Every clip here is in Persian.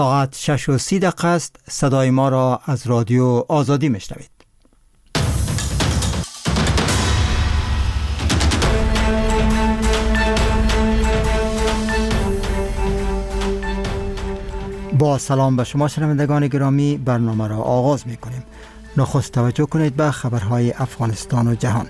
ساعت 6:30 است. صدای ما را از رادیو آزادی میشنوید. با سلام به شما شنوندگان گرامی، برنامه را آغاز می‌کنیم. نخست توجه کنید به خبرهای افغانستان و جهان.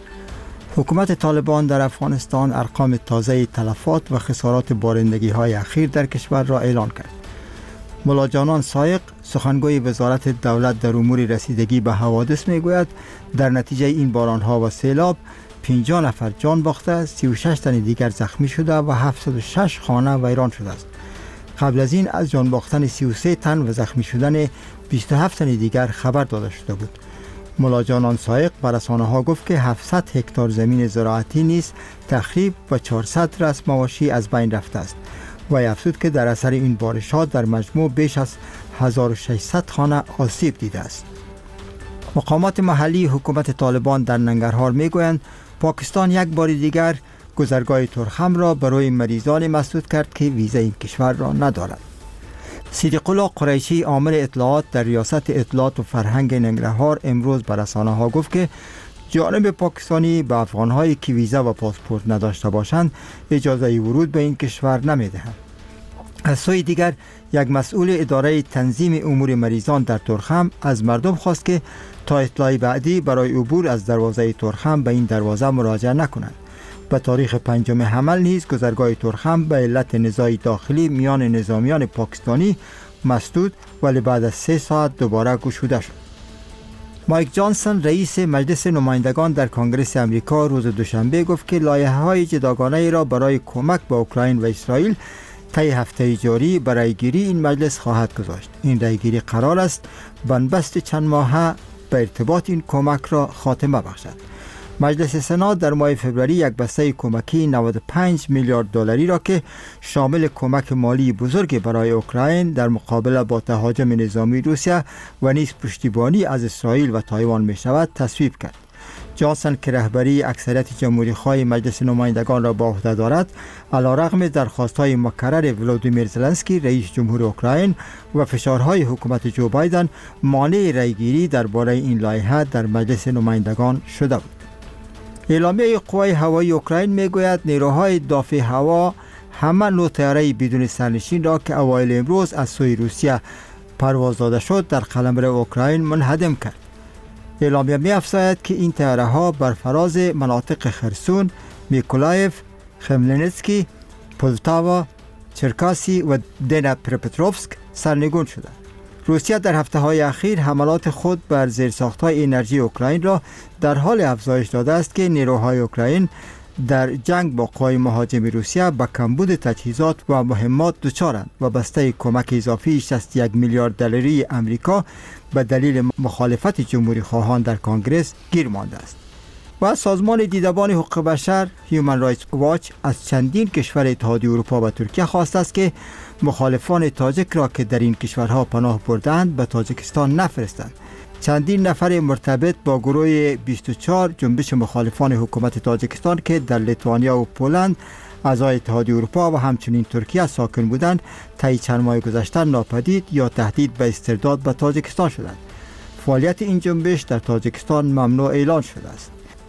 حکومت طالبان در افغانستان ارقام تازه تلفات و خسارات بارندگی‌های اخیر در کشور را اعلان کرد. ملا جانان سایق، سخنگوی وزارت دولت در امور رسیدگی به حوادث میگوید در نتیجه این بارانها و سیلاب 50 نفر جان باخته، 36 تن دیگر زخمی شده و 706 خانه ویران شده است. قبل از این از جان باختن 33 تن و زخمی شدن 27 تن دیگر خبر داده شده بود. ملا جانان سایق به رسانه‌ها گفت که 700 هکتار زمین زراعتی نیز تخریب و 400 رأس مواشی از بین رفته است. و افزود که در اثر این بارشات در مجموع بیش از 1600 خانه آسیب دیده است. مقامات محلی حکومت طالبان در ننگرهار میگویند پاکستان یک بار دیگر گذرگاه ترخم را برای مریضان مسدود کرد که ویزا این کشور را ندارد. صدیق الله قریشی عامل اطلاعات در ریاست اطلاعات و فرهنگ ننگرهار امروز به رسانه‌ها گفت که جانب پاکستانی به افغان‌هایی که ویزا و پاسپورت نداشته باشند اجازه ورود به این کشور نمی‌دهند. از سوی دیگر یک مسئول اداره تنظیم امور مریضان در ترخم از مردم خواست که تا اطلاع بعدی برای عبور از دروازه ترخم به این دروازه مراجعه نکنند. به تاریخ 5 حمل نیز گذرگاه ترخم به علت نزاع داخلی میان نظامیان پاکستانی مسدود ولی بعد از 3 ساعت دوباره گشوده شد. مایک جانسون رئیس مجلس نمایندگان در کنگره امریکا روز دوشنبه گفت که لایحه‌های جداگانه را برای کمک به اوکراین و اسرائیل طی هفته جاری برای گیری این مجلس خواهد گذاشت. این رایگیری قرار است بنبست چند ماهه به ارتباط این کمک را خاتمه بخشد. مجلس سنا در ماه فوریه یک بسته کمکی 95 میلیارد دلاری را که شامل کمک مالی بزرگ برای اوکراین در مقابله با تهاجم نظامی روسیه و نیز پشتیبانی از اسرائیل و تایوان می شود تصویب کرد. جانسون که رهبری اکثریت جمهوری‌خواه مجلس نمایندگان را به عهده دارد، علیرغم درخواست‌های مکرر ولودیمیر زلنسکی رئیس جمهور اوکراین و فشارهای حکومت جو بایدن مانع رایگیری درباره این لایحه در مجلس نمایندگان شده بود. اعلامیه قوای هوایی اوکراین میگوید نیروهای دفاع هوا همه نوع طیاره بدون سرنشین را که اوایل امروز از سوی روسیه پرواز داده شد در قلمرو اوکراین منهدم کرد. اعلامیه می‌افزاید که این طیاره ها بر فراز مناطق خرسون، میکولایف، خملنسکی، پولتاوا، چرکاسی و دنیپروپتروفسک سرنگون شده. روسیه در هفته‌های اخیر حملات خود بر زیرساخت‌های انرژی اوکراین را در حال افزایش داده است که نیروهای اوکراین در جنگ با قوای مهاجم روسیه به کمبود تجهیزات و مهمات دچارند و بسته کمک اضافی 61 میلیارد دلاری امریکا به دلیل مخالفت جمهوری خواهان در کنگره گیر مانده است. و سازمان دیدبان حقوق بشر هیومن رایتس واچ از چندین کشور اتحادیه اروپا و ترکیه خواسته است که مخالفان تاجیک را که در این کشورها پناه بردند به تاجیکستان نفرستند. چندین نفر مرتبط با گروه 24 جنبش مخالفان حکومت تاجیکستان که در لیتوانیا و پولند اعضای اتحادیه اروپا و همچنین ترکیه ساکن بودند طی چند ماه گذشته ناپدید یا تهدید به استرداد به تاجیکستان شدند. فعالیت این جنبش در تاجیکستان ممنوع اعلان شده است.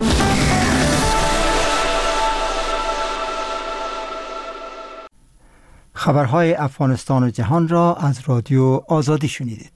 خبرهای افغانستان و جهان را از رادیو آزادی شنیدید.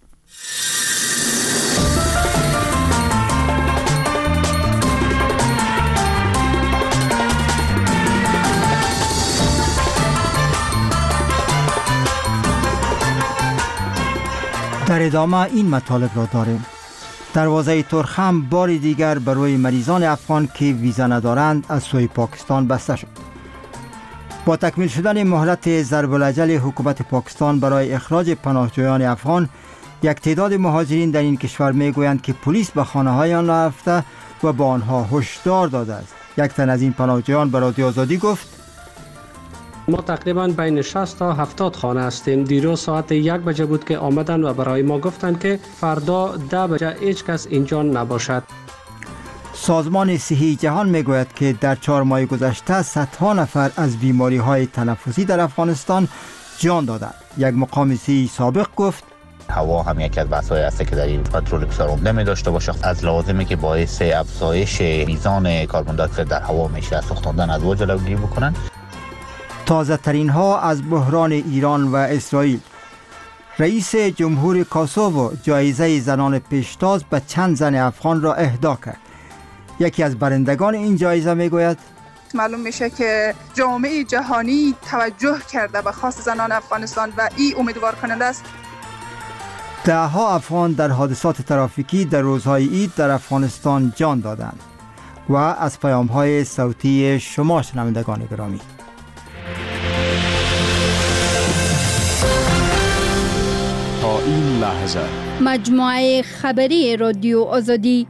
در ادامه این مطالب را داریم. دروازه ترخم بار دیگر برای مریضان افغان که ویزا ندارند از سوی پاکستان بسته شد. با تکمیل شدن مهلت ضرب الاجل حکومت پاکستان برای اخراج پناهجویان افغان، یک تعداد مهاجرین در این کشور میگویند که پلیس به خانه‌هایان رفته و با آنها هشدار داده است. یک تن از این پناهجویان به رادیو آزادی گفت: ما تقریبا بین 60 تا 70 خانه هستیم. دیروز ساعت 1 بجه بود که آمدن و برای ما گفتند که فردا 10 بجه هیچ کس اینجا نباشد. سازمان صحی جهان میگوید که در 4 ماه گذشته صدها نفر از بیماری‌های تنفسی در افغانستان جان دادند. یک مقام صحی سابق گفت هوا هم یک از بحث‌های است که در این پترول بسیار عمده می داشته باشه، از لوازمی که باعث افزایش میزان کربن دی اکساید در هوا میشه، سوختاندن از او جلوگیری بکنن. تازه ترین ها از بحران ایران و اسرائیل. رئیس جمهور کوسوو جایزه زنان پیشتاز به چند زن افغان را اهدا کرد. یکی از برندگان این جایزه میگوید معلوم میشه که جامعه جهانی توجه کرده به خواست زنان افغانستان و این امیدوار کننده است. ده‌ها افغان در حادثات ترافیکی در روزهای عید در افغانستان جان دادند. و از پیام‌های صوتی شما شنوندگان گرامی، تا این لحظه مجموعه خبری رادیو آزادی.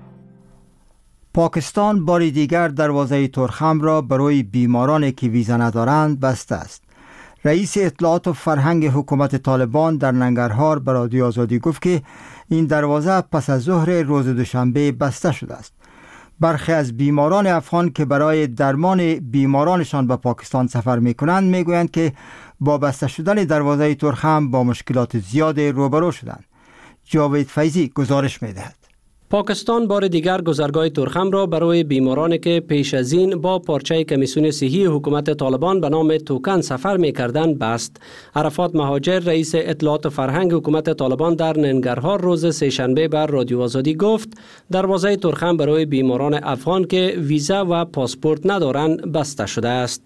پاکستان بار دیگر دروازه ترخم را برای بیمارانی که ویزا ندارند بسته است. رئیس اطلاعات و فرهنگ حکومت طالبان در ننگرهار به رادیو آزادی گفت که این دروازه پس از ظهر روز دوشنبه بسته شده است. برخی از بیماران افغان که برای درمان بیمارانشان به پاکستان سفر می‌کنند می‌گویند که با بسته شدن دروازه ترخم با مشکلات زیاد روبرو شدند. جاوید فیضی گزارش می‌دهد. پاکستان بار دیگر گذرگاه ترخم را برای بیمارانی که پیش از این با پارچه کمیسیون صحی حکومت طالبان به نام توکن سفر می‌کردند بست. عرفات مهاجر رئیس اطلاعات و فرهنگ حکومت طالبان در ننگرهار روز سه‌شنبه بر رادیو آزادی گفت دروازه ترخم برای بیماران افغان که ویزا و پاسپورت ندارند بسته شده است.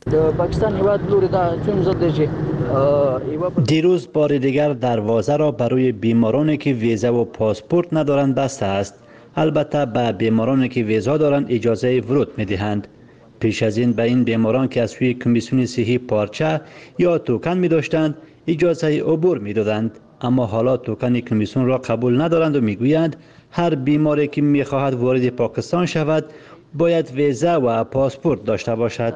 دیروز بار دیگر دروازه را برای بیمارانی که ویزا و پاسپورت ندارند بسته است. البته به بیمارانی که ویزا دارند اجازه ورود می‌دهند. پیش از این به این بیماران که از سوی کمیسیون صحی پارچه یا توکن می‌داشتند اجازه عبور می‌دادند، اما حالا توکن کمیسیون را قبول ندارند و می‌گویند هر بیماری که می‌خواهد وارد پاکستان شود باید ویزا و پاسپورت داشته باشد.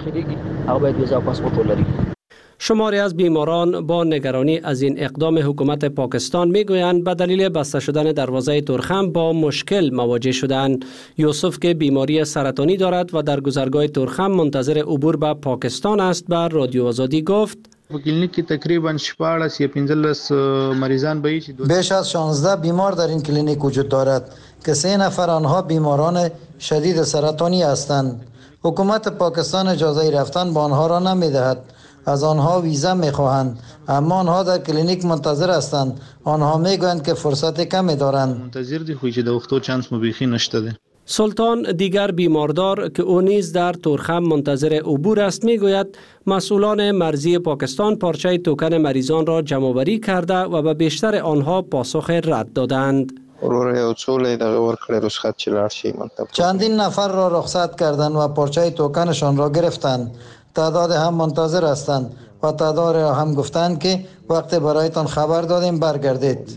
شماری از بیماران با نگرانی از این اقدام حکومت پاکستان میگویند به دلیل بسته شدن دروازه ترخم با مشکل مواجه شدند. یوسف که بیماری سرطانی دارد و در گذرگاه ترخم منتظر عبور به پاکستان است بر رادیو آزادی گفت کلینیک تقریبا 14 یا 15 مریضان بیش از 16 بیمار در این کلینیک وجود دارد که 3 نفر آنها بیماران شدید سرطانی هستند. حکومت پاکستان اجازه رفتن به آنها را نمی‌دهد. از آنها ویزا می‌خواهند، اما آنها در کلینیک منتظر هستند. آنها میگویند که فرصت کمی دارند. منتظر دی خو چې د وختو چانس مبیخی نشته ده. سلطان دیگر بیماردار که او نیز در ترخم منتظر عبور است میگوید مسئولان مرزی پاکستان پارچه توکن مریضان را جمع‌آوری کرده و به بیشتر آنها پاسخ رد دادند. چندین نفر را رخصت کردند و پارچه توکنشان را گرفتند. تعداد هم منتظر هستند و تعداد را هم گفتند که وقت برایتان خبر دادیم برگردید.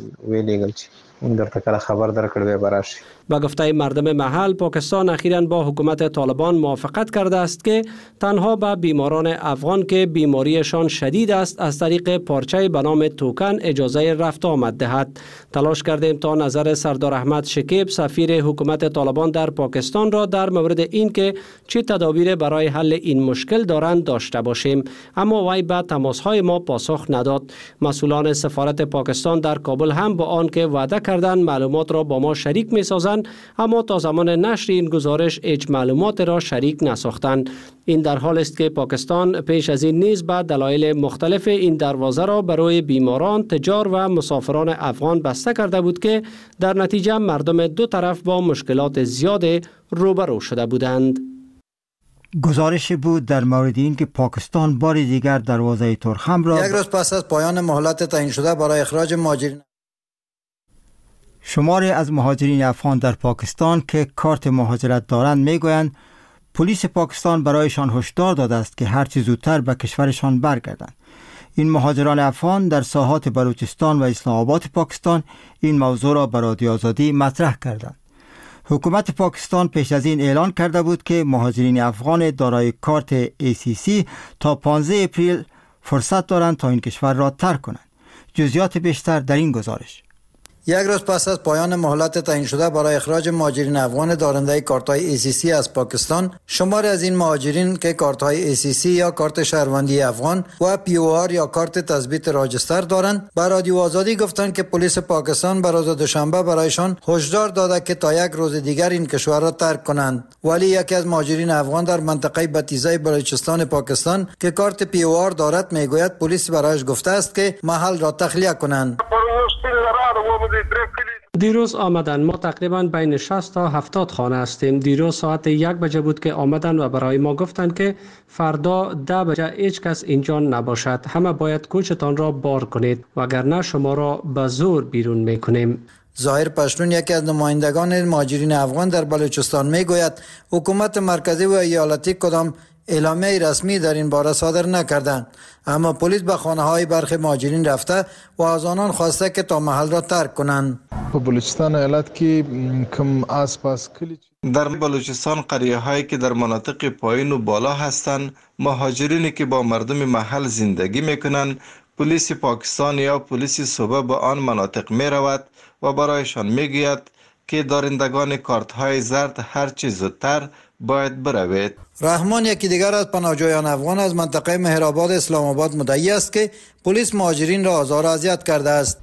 با گفته مردم محل پاکستان اخیراً با حکومت طالبان موافقت کرده است که تنها به بیماران افغان که بیماریشان شدید است از طریق پارچه به نام توکن اجازه رفت آمد دهد. تلاش کردیم تا نظر سردار احمد شکیب سفیر حکومت طالبان در پاکستان را در مورد این که چه تدابیر برای حل این مشکل دارند داشته باشیم، اما وی به تماس‌های ما پاسخ نداد. مسئولان سفارت پاکستان در کابل هم با آن که وعده کردند معلومات را با ما شریک می‌سازند، اما تا زمان نشر این گزارش هیچ معلومات را شریک نساختند. این در حال است که پاکستان پیش از این نیز به دلایل مختلف این دروازه را برای بیماران، تجار و مسافران افغان بسته کرده بود که در نتیجه مردم دو طرف با مشکلات زیاد روبرو شده بودند. گزارش بود در مورد این که پاکستان بار دیگر دروازه ترخم را یک روز پس از پایان مهلت تعیین شده برای اخراج مهاجرین شماری از مهاجرین افغان در پاکستان که کارت مهاجرت دارند میگویند پلیس پاکستان برایشان هشدار داده است که هرچه زودتر به کشورشان برگردند. این مهاجران افغان در ساحات بلوچستان و اسلام آباد پاکستان این موضوع را به رادیو آزادی مطرح کردند. حکومت پاکستان پیش از این اعلان کرده بود که مهاجرین افغان دارای کارت ACC تا 15 اپریل فرصت دارند تا این کشور را ترک کنند. جزئیات بیشتر در این گزارش. یک روز پس از پایان مهلت تعیین شده برای اخراج مهاجرین افغان دارنده کارت‌های ACC از پاکستان، شماری از این مهاجرین که کارت‌های ACC یا کارت شهروندی افغان و POR یا کارت تثبیت راجستر دارند، به رادیو آزادی گفتند که پلیس پاکستان به روز دوشنبه برایشان هشدار داده که تا یک روز دیگر این کشور را ترک کنند. ولی یکی از مهاجرین افغان در منطقه بتیزه بلوچستان پاکستان که کارت POR دارد میگوید پلیس برایش گفته است که محل را تخلیه کنند. دیروز آمدن، ما تقریبا بین 60 تا 70 خانه هستیم. دیروز ساعت 1 بجه بود که آمدن و برای ما گفتند که فردا 10 بجه هیچ کس اینجا نباشد، همه باید کوچتان را بار کنید وگرنه شما را به زور بیرون میکنیم. ظاهر پشتون یکی از نمایندگان مهاجرین افغان در بلوچستان میگوید حکومت مرکزی و ایالتی کدام اعلامیه رسمی در این باره صادر نکردند، اما پلیس به خانه های برخی مهاجرین رفته و از آنان خواسته که تا محل را ترک کنند. بلوچستان ایالت که کم آسپاس کلی در بلوچستان قریه هایی که در مناطق پایین و بالا هستند، مهاجرینی که با مردم محل زندگی میکنند، پلیس پاکستان یا پلیس صوبه به آن مناطق می رود و برایشان میگوید که دارندگان کارت های زرد هر چه زودتر باید بروید. رحمان یکی دیگر از پناهجویان افغان از منطقه مهرآباد اسلام آباد مدعی است که پلیس مهاجرین را آزار و اذیت کرده است.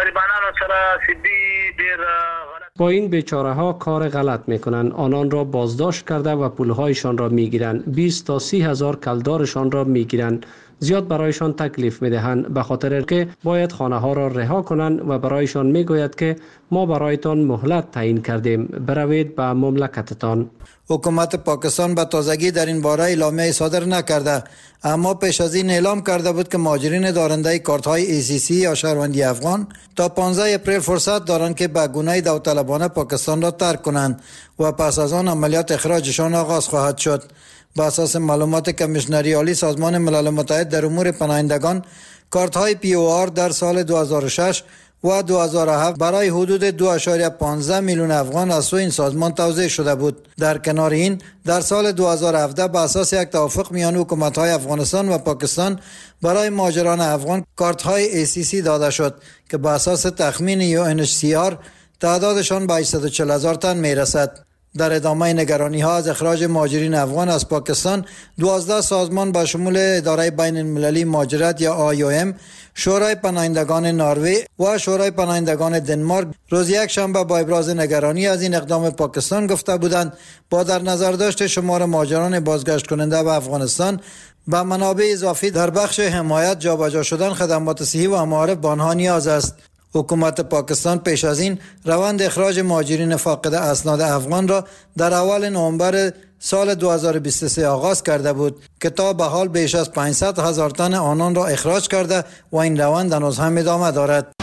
با این بیچاره ها کار غلط میکنند، آنان را بازداشت کرده و پولهایشان را میگیرند، 20 تا 30 هزار کلدارشان را میگیرند، زیاد برایشان تکلیف میدهند به خاطر که باید خانه ها را رها کنند و برایشان میگوید که ما برایتان مهلت تعیین کردیم، بروید به مملکتتان. حکومت پاکستان به تازگی در این باره اعلامیه صادر نکرده، اما پیش از این اعلام کرده بود که مهاجرین دارنده کارت های ACC یا شهروندی افغان تا 15 اپریل فرصت دارند که به گونه داوطلبانه پاکستان را ترک کنند و پس از آن عملیات اخراجشان آغاز خواهد شد. بر اساس معلومات کمیشنری عالی سازمان ملل متحد در امور پناهندگان، کارت های POR در سال 2006 و 2007 برای حدود 2.15 میلیون افغان از سوی این سازمان توزیع شده بود. در کنار این، در سال 2017 بر اساس یک توافق میان حکومت‌های افغانستان و پاکستان برای مهاجران افغان کارت های ACC داده شد که بر اساس تخمین UNHCR تعدادشان به 840,000 تن میرسد. در ادامه نگرانی ها از اخراج مهاجرین افغان از پاکستان، 12 سازمان با شمول اداره بین المللی مهاجرت یا IOM، شورای پناهندگان نروژ و شورای پناهندگان دنمارک روز یک شنبه با ابراز نگرانی از این اقدام پاکستان گفته بودند با در نظر داشت شمار مهاجران بازگشت کننده به افغانستان به منابع اضافی در بخش حمایت جابجا شدن خدمات صحی و معارف به آنها نیاز است. حکومت پاکستان پیش از این روند اخراج مهاجرین فاقد اسناد افغان را در اول نوامبر سال 2023 آغاز کرده بود که تا به حال بیش از 500,000 تن آنان را اخراج کرده و این روند هنوز هم ادامه دارد.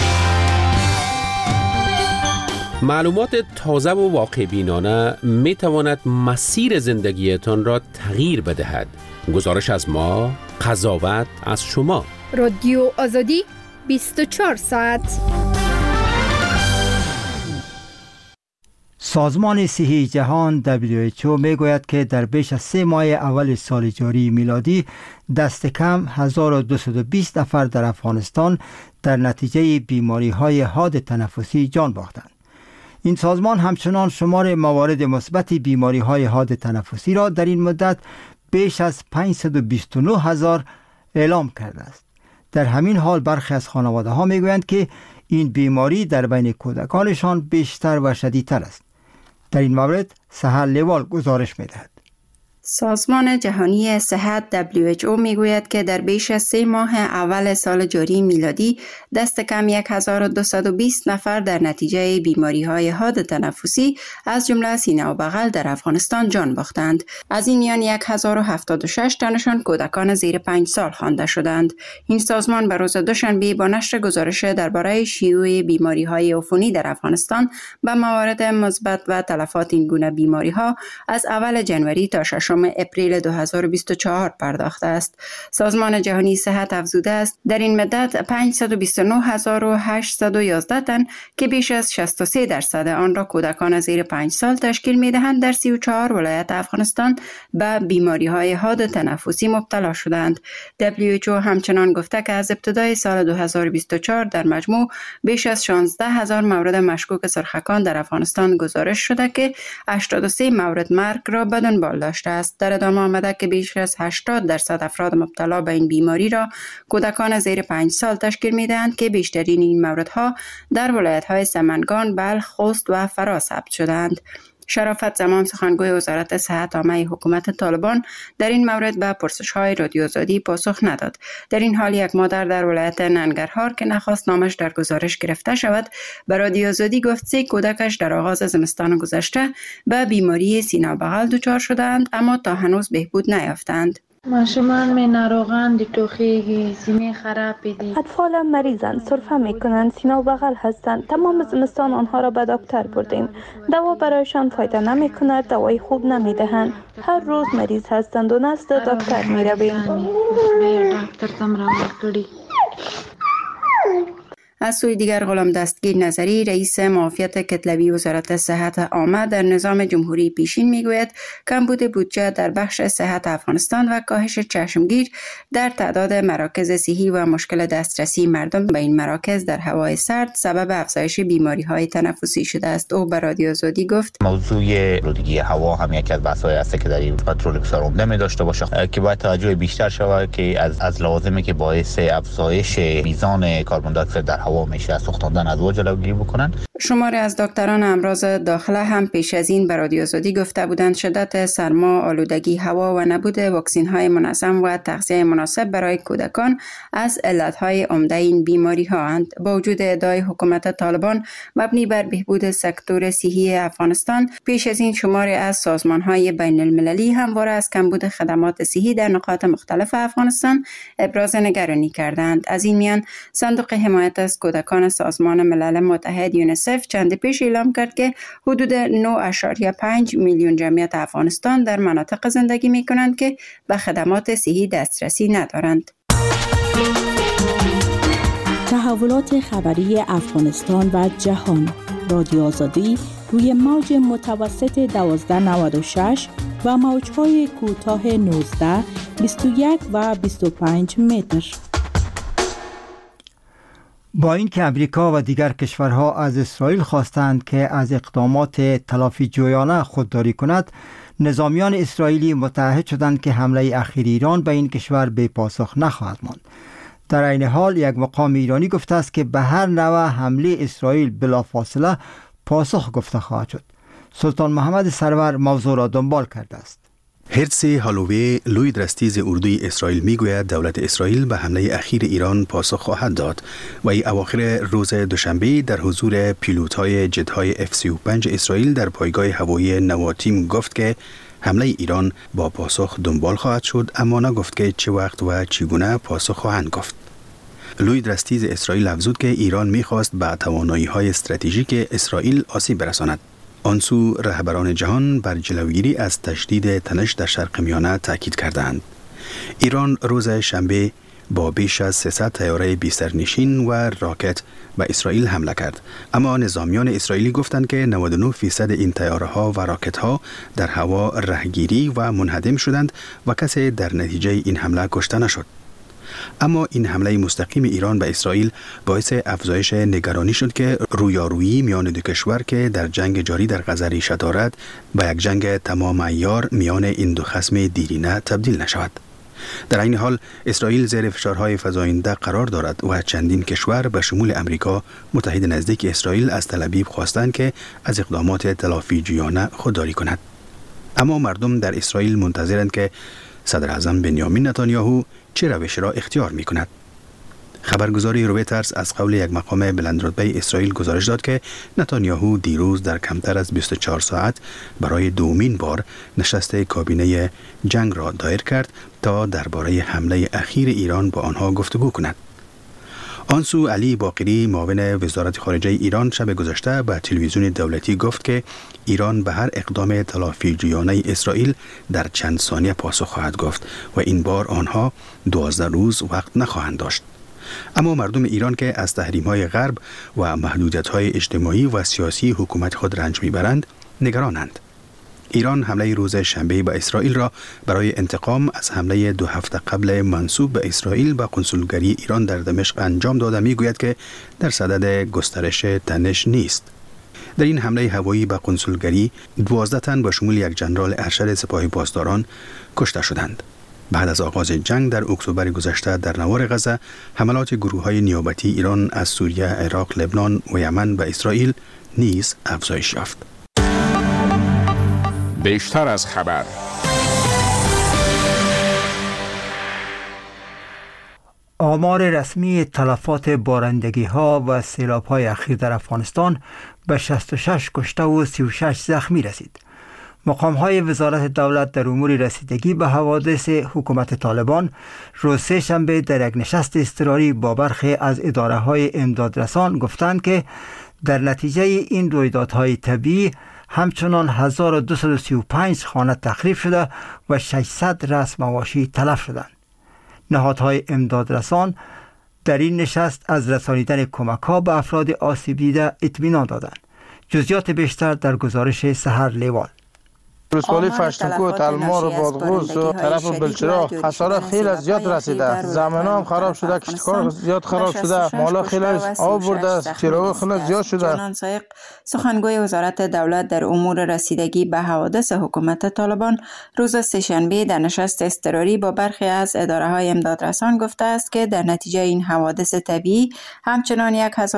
معلومات تازه و واقع بینانه می تواند مسیر زندگیتان را تغییر بدهد. گزارش از ما، قضاوت از شما. رادیو آزادی 24 ساعت. سازمان صحی جهان WHO میگوید که در بیش از 3 ماه اول سال جاری میلادی دست کم 1220 نفر در افغانستان در نتیجه بیماری های حاد تنفسی جان باختند. این سازمان همچنان شمار موارد مثبت بیماری های حاد تنفسی را در این مدت بیش از 529,000 اعلام کرده است. در همین حال برخی از خانواده ها میگویند که این بیماری در بین کودکانشان بیشتر و شدیدتر است. در این مورد سحر لیوال گزارش میدهد. سازمان جهانی صحت WHO میگوید که در بیش از 3 ماه اول سال جاری میلادی دست کم 1220 نفر در نتیجه بیماری‌های حاد تنفسی از جمله سینه و بغل در افغانستان جان باختند. از این میان 1076 تنشان کودکان زیر 5 سال خوانده شدند. این سازمان به روز دوشنبه با نشر گزارش درباره شیوع بیماری‌های عفونی در افغانستان به موارد مثبت و تلفات این گونه بیماری‌ها از اول جنوری تا 6 ششم اپریل 2024 پرداخته است. سازمان جهانی صحت افزوده است در این مدت 529,811 تن که بیش از 63% آن را کودکان زیر 5 سال تشکیل می‌دهند در 34 ولایت افغانستان به بیماری‌های حاد تنفسی مبتلا شدند. WHO همچنان گفته که از ابتدای سال 2024 در مجموع بیش از 16,000 مورد مشکوک سرخکان در افغانستان گزارش شده که 83 مورد مرگ را به دنبال داشته است. در ادامه آمده که بیش از 80% افراد مبتلا به این بیماری را کودکان زیر 5 سال تشکیل می‌دهند که بیشترین این موردها در ولایت‌های سمنگان، بلخ، خوست و فرا ثبت شدند. شرافت زمان سخنگوی وزارت صحت عامه حکومت طالبان در این مورد به پرسش‌های رادیو آزادی پاسخ نداد. در این حال یک مادر در ولایت ننگرهار که نخواست نامش در گزارش گرفته شود به رادیو آزادی گفت 3 کودکش در آغاز زمستان گذشته به بیماری سینه و بغل دچار شدند اما تا هنوز بهبود نیافتند. ماشومان می ناروغان توخیگی سینه خراب دی. اطفال مریضند، سرفه می کنند، سینه و بغل هستند. تمام زمستان آنها را به دکتر بردیم. دوا برایشان فایده نمی کند، دوای خوب نمی دهند. هر روز مریض هستند و نزد دکتر می رویم. از سوی دیگر غلام دستگیر نظری رئیس معافیت کتلوی وزارت صحت عامه در نظام جمهوری پیشین میگوید کمبود بودجه در بخش صحت افغانستان و کاهش چشمگیر در تعداد مراکز صحی و مشکل دسترسی مردم به این مراکز در هوای سرد سبب افزایش بیماری‌های تنفسی شده است. او به رادیو آزادی گفت موضوع آلودگی هوا هم یکی از بحث‌های است که در این پترول بسیار عمده می داشته باشه که باید توجه بیشتر شود که از لوازمی که باعث افزایش میزان کربن دی اکساید در هوا میشه از سوختاندن ادوا جلوگیری بکنن. شماری از دکتران امراض داخله هم پیش از این به رادیو آزادی گفته بودند شدت سرما، آلودگی هوا و نبود واکسین‌های منظم و تغذیه مناسب برای کودکان از علت‌های عمده این بیماری‌ها اند. با وجود ادعای حکومت طالبان مبنی بر بهبود سکتور صحی افغانستان، پیش از این شماری از سازمان‌های بین‌المللی همواره از کمبود خدمات صحی در نقاط مختلف افغانستان ابراز نگرانی کردند. از این میان صندوق حمایت از کودکان سازمان ملل متحد یونیسف چند پیش اعلام کرد که حدود 9.5 میلیون جمعیت افغانستان در مناطق زندگی می کنند که به خدمات صحی دسترسی ندارند. تحولات خبری افغانستان و جهان. رادیو آزادی روی موج متوسط 1296 و موج‌های کوتاه 19، 21 و 25 متر. با اینکه امریکا و دیگر کشورها از اسرائیل خواستند که از اقدامات تلافی جویانه خودداری کند، نظامیان اسرائیلی متعهد شدند که حمله اخیر ایران به این کشور بی پاسخ نخواهد ماند. در این حال یک مقام ایرانی گفته است که به هر نوع حمله اسرائیل بلافاصله پاسخ گفته خواهد شد. سلطان محمد سرور موضوع را دنبال کرده است. هرتزی هالووی لوی درستیز اردوی اسرائیل میگوید دولت اسرائیل به حمله اخیر ایران پاسخ خواهد داد و ای اواخر روز دوشنبه در حضور پیلوت‌های جت‌های F-35 اسرائیل در پایگاه هوایی نواتیم گفت که حمله ایران با پاسخ دنبال خواهد شد، اما نگفت که چه وقت و چگونه پاسخ خواهند گفت. لوی درستیز اسرائیل افزود که ایران می‌خواست به توانایی‌های استراتژیک اسرائیل آسیب برساند. آنسو رهبران جهان بر جلوگیری از تشدید تنش در شرق میانه تاکید کردند. ایران روز شنبه با بیش از 300 طیاره بی‌سرنشین و راکت به اسرائیل حمله کرد، اما نظامیان اسرائیلی گفتند که 99% این طیاره‌ها و راکت‌ها در هوا رهگیری و منهدم شدند و کسی در نتیجه این حمله کشته نشد. اما این حمله مستقیم ایران به اسرائیل باعث افزایش نگرانی شد که رویارویی میان دو کشور که در جنگ جاری در غزه ریشه دارد به یک جنگ تمام عیار میان این دو خصم دیرینه تبدیل نشود. در این حال اسرائیل زیر فشارهای فزاینده قرار دارد و چندین کشور به شمول امریکا متحد نزدیک اسرائیل از تل آویو خواستند که از اقدامات تلافی جویانه خودداری کند. اما مردم در اسرائیل منتظرند که صدر اعظم بنیامین نتانیاهو چه روش را اختیار می کند. خبرگزاری رویترز از قول یک مقام بلندرتبه اسرائیل گزارش داد که نتانیاهو دیروز در کمتر از 24 ساعت برای دومین بار نشست کابینه جنگ را دایر کرد تا درباره حمله اخیر ایران با آنها گفتگو کند. آنسو علی باقری معاون وزارت خارجه ایران شب گذشته به تلویزیون دولتی گفت که ایران به هر اقدام تلافیجویانه اسرائیل در چند ثانیه پاسخ خواهد گفت و این بار آنها 12 روز وقت نخواهند داشت. اما مردم ایران که از تحریم‌های غرب و محدودیت‌های اجتماعی و سیاسی حکومت خود رنج می‌برند نگرانند. ایران حمله روز شنبه به اسرائیل را برای انتقام از حمله 2 هفته قبل منسوب به اسرائیل به کنسولگری ایران در دمشق انجام داده میگوید که در صدد گسترش تنش نیست. در این حمله هوایی به کنسولگری 12 تن با شمول یک ژنرال ارشد سپاه پاسداران کشته شدند. بعد از آغاز جنگ در اکتبر گذشته در نوار غزه، حملات گروه‌های نیابتی ایران از سوریه، عراق، لبنان و یمن به اسرائیل نیز افزایش یافت. بیشتر از خبر. آمار رسمی تلفات بارندگی ها و سیلاب های اخیر در افغانستان به 66 کشته و 36 زخمی رسید. مقام های وزارت دولت در امور رسیدگی به حوادث حکومت طالبان روز سه شنبه در یک نشست اضطراری با برخی از اداره های امدادرسان گفتند که در نتیجه این رویدادهای طبیعی همچنان 1235 خانه تخریب شده و 600 رأس مواشی تلف شدند. نهادهای امدادرسان در این نشست از رسانیدن کمک ها به افراد آسیب دیده اطمینان دادند. جزئیات بیشتر در گزارش سحر لیوال. ولسوالی فشتکو، تلمار و بادغوز و طرف بلچراغ خساره خیلی زیاد رسیده. زمین‌ها هم خراب شده، کشتکار زیاد خراب شده، مالا خیلی آب برده، چراغ خیلی زیاد شده. جانان سایق سخنگوی وزارت دولت در امور رسیدگی به حوادث حکومت طالبان روز سه‌شنبه در نشست اضطراری با برخی از اداره‌های امدادرسان گفته است که در نتیجه این حوادث طبیعی همچنان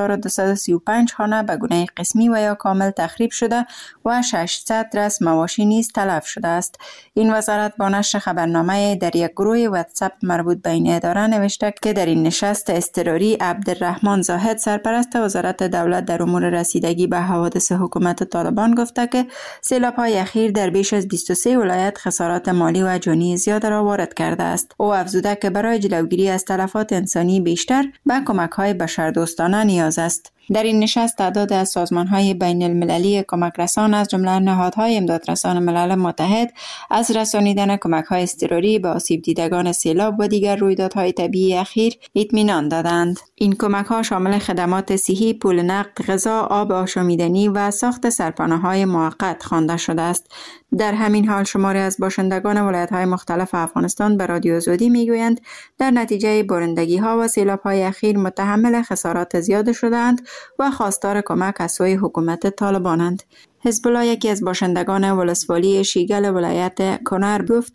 1235 خانه به گونه قسمی و یا کامل تخریب شده و 600 رأس مواشی تلف شده است. این وزارت با نشر خبرنامه در یک گروه واتساپ مربوط به این اداره نوشته که در این نشست اضطراری عبدالرحمن زاهد سرپرست وزارت دولت در امور رسیدگی به حوادث حکومت طالبان گفته که سیلاب‌های اخیر در بیش از 23 ولایت خسارات مالی و جانی زیاد را وارد کرده است. او افزوده که برای جلوگیری از تلفات انسانی بیشتر به کمک‌های بشردوستانه نیاز است. در این نشست تعداد از سازمان‌های بین المللی کمک رسان از جمله نهادهای امدادرسان ملل متحد از رسانیدن کمک‌های اضطراری به آسیب دیدگان سیلاب و دیگر رویدادهای طبیعی اخیر اطمینان دادند. این کمک‌ها شامل خدمات صحی، پول نقد، غذا، آب آشامیدنی و ساخت سرپناه‌های موقت خوانده شده است. در همین حال شماری از باشندگان ولایت‌های مختلف افغانستان به رادیو آزادی میگویند در نتیجه بارندگی‌ها و سیلاب‌های اخیر متحمل خسارات زیاد شدند و خواستار کمک از سوی حکومت طالبانند. حزب الله یکی از باشندگان ولسوالی شیگل ولایت کنر گفت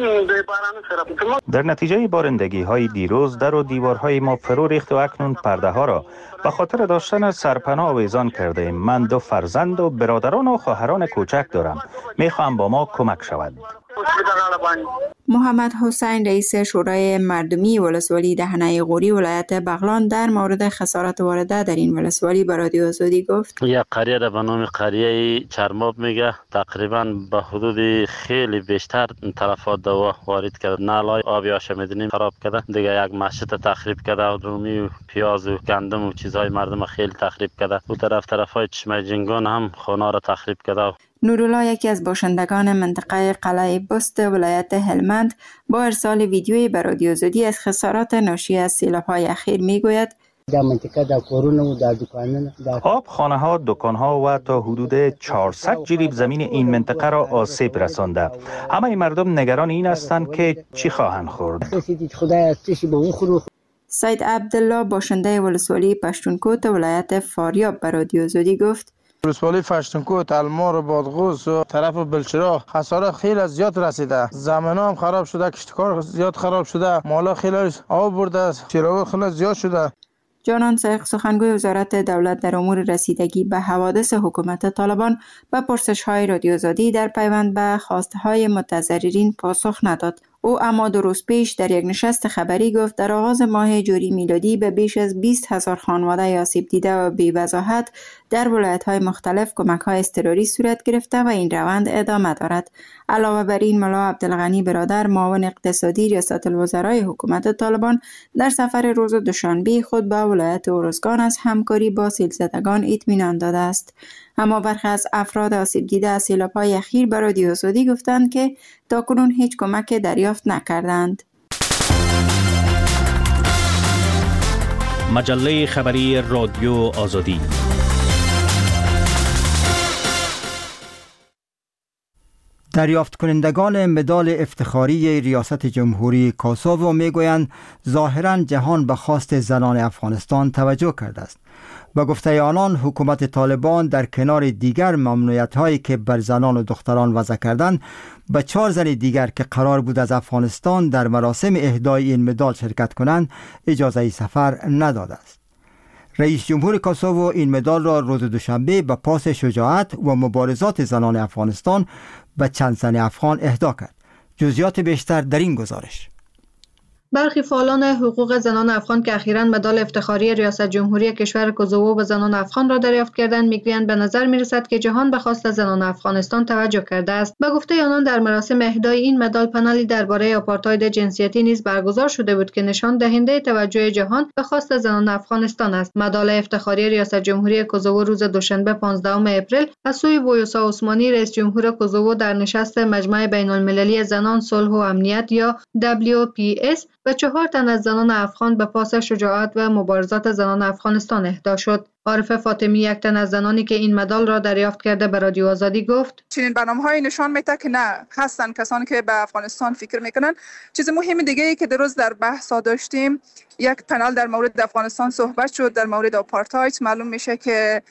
در نتیجه بارندگی‌های دیروز در و دیوارهای ما فرو ریخت و اکنون پرده‌ها را به خاطر داشتن سرپناه آویزان کرده ایم. من 2 فرزند و برادران و خواهران کوچک دارم. میخواهم با ما کمک شود. محمد حسین رئیس شورای مردمی ولسوالی دهنه غوری ولایت بغلان در مورد خسارات وارده در این ولسوالی به رادیو آزادی گفت یک قریه به نام قریه چرماب میگه تقریبا به حدود خیلی بیشتر تلفات دوا وارد کرد. نالای آبی آشامیدنی خراب کرده، دیگه یک مسجد تخریب کرده و رومی و پیاز و گندم و چیزهای مردم خیلی تخریب کرده. او طرفای چشمه جنگان هم خانه را تخریب کرده. نورالله یکی از باشندگان منطقه قلعه بست ولایت هلمند با ارسال ویدیویی به رادیو آزادی از خسارات ناشی از سیلاب‌های اخیر میگوید در منطقه در کورونه و در دکانه آب خانه‌ها، دکان‌ها و تا حدود 400 جریب زمین این منطقه را آسیب رسانده. همه مردم نگران این هستند که چی خواهند خورد. سید عبدالله باشنده ولسوالی پشتونکوت ولایت فاریاب به رادیو آزادی گفت ولسوالی فشتونکو، تلمار و بادغوز و طرف بلچراغ خساره خیلی زیاد رسیده. زمین‌ها هم خراب شده، کشتکار زیاد خراب شده، مالا خیلی آب برده، چراغ خیلی زیاد شده. جانان سایق سخنگوی وزارت دولت در امور رسیدگی به حوادث حکومت طالبان به پرسش‌های رادیو آزادی در پیوند به خواستهای متضررین پاسخ نداد. او اما 2 روز پیش در یک نشست خبری گفت در آغاز ماه جوری میلادی به بیش از 20,000 خانواده آسیب دیده و بی‌وضاحت در ولایت‌های مختلف کمک‌های اضطراری صورت گرفته و این روند ادامه دارد. علاوه بر این ملا عبدالغنی برادر معاون اقتصادی ریاست الوزرای حکومت طالبان در سفر روز دوشنبه خود به ولایت ارزگان از همکاری با سیل‌زدگان اطمینان داده است. اما برخی از افراد آسیب دیده از سیلاب‌های اخیر به رادیو آزادی گفتند که تاکنون هیچ کمک دریافت نکردند. مجله خبری رادیو آزادی. دریافت کنندگان مدال افتخاری ریاست جمهوری کوسوو میگویند ظاهراً جهان به خواست زنان افغانستان توجه کرده است. با گفته آنان حکومت طالبان در کنار دیگر ممنوعیت‌هایی که بر زنان و دختران وضع کردند به 4 زن دیگر که قرار بود از افغانستان در مراسم اهدای این مدال شرکت کنند اجازه سفر نداده است. رئیس جمهور کوسوو این مدال را روز دوشنبه به پاس شجاعت و مبارزات زنان افغانستان به چند زن افغان اهدا کرد. جزئیات بیشتر در این گزارش. برخی فعالان حقوق زنان افغان که اخیراً مدال افتخاری ریاست جمهوری کشور کوسوو به زنان افغان را دریافت کردند میگویند به نظر میرسد که جهان به خواست زنان افغانستان توجه کرده است. به گفته آنان در مراسم اهدای این مدال پنلی درباره آپارتاید جنسیتی نیز برگزار شده بود که نشان دهنده توجه جهان به خواست زنان افغانستان است. مدال افتخاری ریاست جمهوری کوسوو روز دوشنبه 15 اپریل از سوی ویوسا عثمانی رئیس جمهور کوسوو در نشست مجمع بین‌المللی زنان صلح و امنیت یا WPS و 4 تن از زنان افغان به پاس شجاعت و مبارزات زنان افغانستان اهدا شد. عارفه فاطمی یک تن از زنانی که این مدال را دریافت کرده به رادیو آزادی گفت چنین برنامه‌های نشان میده که نه هستن کسانی که به افغانستان فکر میکنن. چیز مهم دیگه ای که درست در بحث داشتیم یک پنل در مورد افغانستان صحبت شد در مورد آپارتاید. معلوم میشه که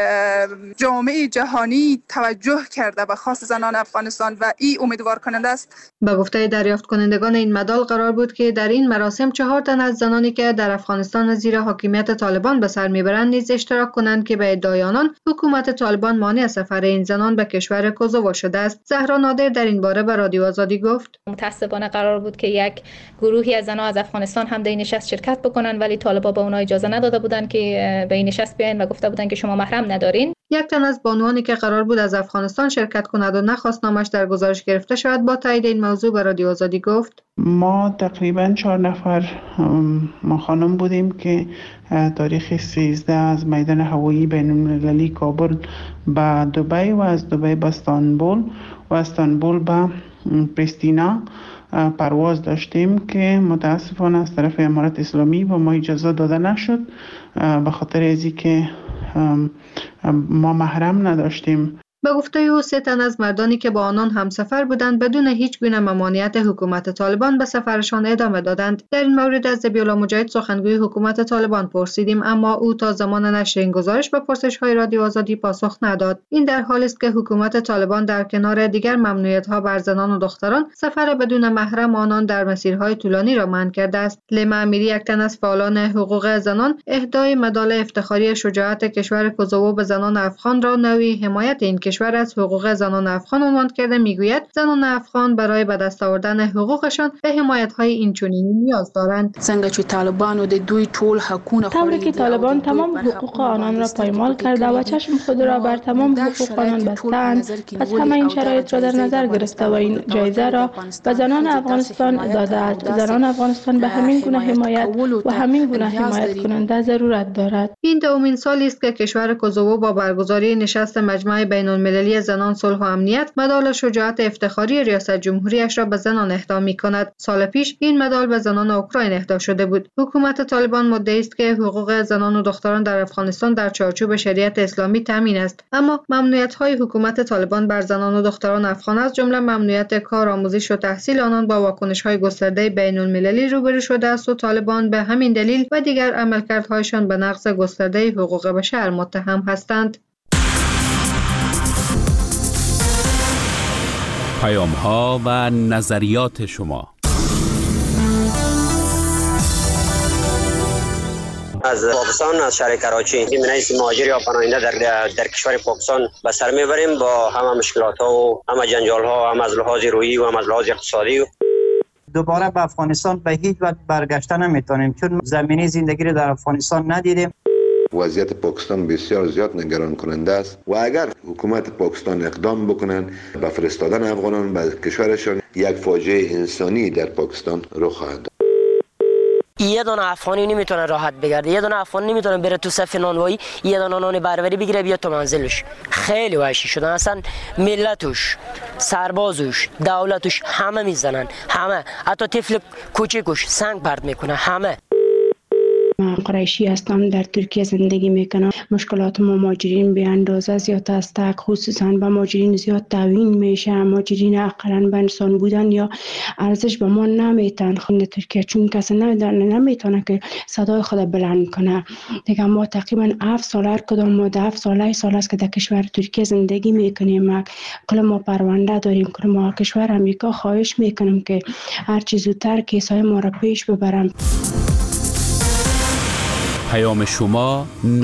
جامعه جهانی توجه کرده به خواست زنان افغانستان و این امیدوار کننده است. به گفته دریافت کنندگان این مدال قرار بود که در این مراسم 4 تن از زنانی که در افغانستان زیر حاکمیت طالبان به سر میبرند نیز اشتراک کنند که به ادعای آنان حکومت طالبان مانع سفر این زنان به کشور کوسوو شده است. زهرا نادر در این باره به رادیو آزادی گفت متاسفانه قرار بود که یک گروهی از زنان از افغانستان هم در این نشست شرکت بکنن ولی طالبان به اونها اجازه نداده بودند که به این نشست بیاین و گفته بودند که شما محرم ندارین. یک تن از بانوانی که قرار بود از افغانستان شرکت کند و نخواست نامش در گزارش گرفته شود با تایید این موضوع به رادیو آزادی گفت ما تقریبا 4 نفر ما خانم بودیم که تاریخ 13 از میدان هوایی بین‌المللی کابل به دبی و از دبی به استانبول و استانبول به پریستینا پرواز داشتیم که متاسفانه از طرف امارات اسلامی به ما اجازه داده نشد به خاطر ازی که ما محرم نداشتیم. به گفته او 3 تن از مردانی که با آنان همسفر بودند بدون هیچ گونه ممانعت حکومت طالبان به سفرشان ادامه دادند. در این مورد از ذبیح‌الله مجاهد سخنگوی حکومت طالبان پرسیدیم اما او تا زمان نشر این گزارش به پرسش‌های رادیو آزادی پاسخ نداد. این در حالی است که حکومت طالبان در کنار دیگر ممنوعیت‌ها بر زنان و دختران سفر بدون محرم آنان در مسیرهای طولانی را منع کرده است. لیما امیری یک تن از فعالان حقوق زنان اهدای مدال افتخاری شجاعت کشور کوسوو به زنان افغان را نوعی حمایت این کشور از حقوق زنان افغان عنوان کرده میگوید زنان افغان برای به دست آوردن حقوقشان به حمایت‌های اینچنینی نیاز دارند. طوری که طالبان تمام حقوق آنان را پایمال کرده و چشم خود را بر تمام حقوق آنان بسته‌اند، پس همه این شرایط را در نظر گرفته و این جایزه را به زنان افغانستان داده است. زنان افغانستان به همین گونه حمایت و همین گونه حمایت کننده ضرورت دارد. این دومین سالی است که کشور کوسوو با برگزاری نشست مجمع بین‌المللی زنان صلح و امنیت مدال شجاعت افتخاری ریاست جمهوریش را به زنان اهدا می‌کند. سال پیش این مدال به زنان اوکراین اهدا شده بود. حکومت طالبان مدعی است که حقوق زنان و دختران در افغانستان در چارچوب شریعت اسلامی تامین است، اما ممنوعیت‌های حکومت طالبان بر زنان و دختران افغان از جمله ممنوعیت کار، آموزش و تحصیل آنان با واکنش‌های گسترده بین‌المللی روبرو شده است و طالبان به همین دلیل و دیگر عملکردهایشان به نقض گسترده حقوق بشر متهم هستند. پیام‌ها و نظریات شما. از پاکستان از شهر کراچی این مهاجر یا پناهنده در کشور پاکستان به سر میبریم با همه مشکلات ها و همه جنجال ها، هم از لحاظ روحی و هم از لحاظ اقتصادی. دوباره به افغانستان به هیچ وجه برگشته نمیتونیم، چون زمینه زندگی رو در افغانستان ندیدیم. وضعیت پاکستان بسیار زیاد نگران کننده است و اگر حکومت پاکستان اقدام بکنن به فرستادن افغانان به کشورشان، یک فاجعه انسانی در پاکستان رخ خواهد داد. یه دونه افغانی نمیتونه راحت بگرده، یه دونه افغانی نمیتونه بره تو صف نانوایی، یه دونه نان بربری بگیره بیاد تو منزلش. خیلی وحشی شدن، اصلا ملتش، سربازش، دولتش همه میزنن، همه، حتی طفل کوچیکش سنگ پرت میکنه، همه. من قریشی هستم، در ترکیه زندگی میکنم. مشکلات مهاجرین به اندازه زیاد است، خصوصا به مهاجرین زیاد تعیین میشه. مهاجرین اقلا به انسان بودن یا ارزش به ما نمیتن خود ترکیه، چون کسی نمیتونه که صدای خود بلند کنه. دیگه ما تقریبا 7 سال هر کدام ما 7 سال است که در کشور ترکیه زندگی میکنیم. کل ما پرونده داریم، کل ما کشور امریکا خواهش میکنیم که هر چیز زودتر کیسای ما را پیش ببرم. پیام شما